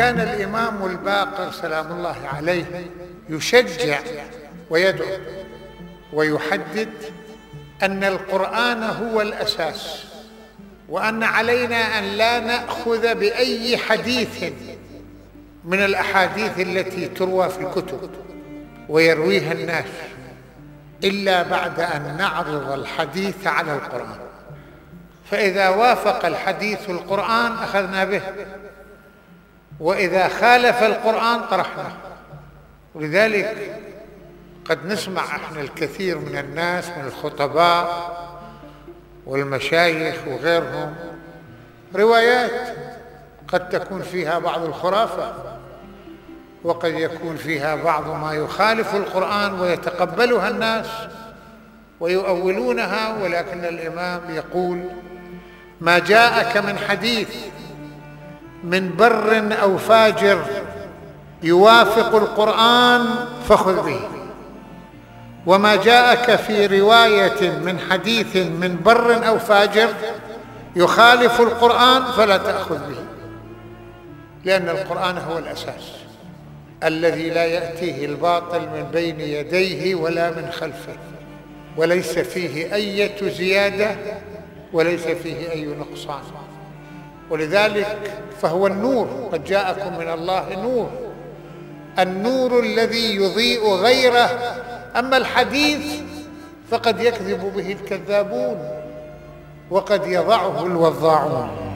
وكان الإمام الباقر سلام الله عليه يشجع ويدعو ويحدد أن القرآن هو الأساس، وأن علينا أن لا نأخذ بأي حديث من الأحاديث التي تروى في الكتب ويرويها الناس إلا بعد أن نعرض الحديث على القرآن، فإذا وافق الحديث القرآن أخذنا به، وإذا خالف القرآن طرحناه. ولذلك قد نسمع احنا الكثير من الناس من الخطباء والمشايخ وغيرهم روايات قد تكون فيها بعض الخرافة، وقد يكون فيها بعض ما يخالف القرآن ويتقبلها الناس ويؤولونها، ولكن الإمام يقول: ما جاءك من حديث من بر أو فاجر يوافق القرآن فخذ به، وما جاءك في رواية من حديث من بر أو فاجر يخالف القرآن فلا تأخذ به، لأن القرآن هو الأساس الذي لا يأتيه الباطل من بين يديه ولا من خلفه، وليس فيه أي زيادة وليس فيه أي نقصان. ولذلك فهو النور، قد جاءكم من الله نور، النور الذي يضيء غيره. أما الحديث فقد يكذب به الكذابون وقد يضعه الوضاعون.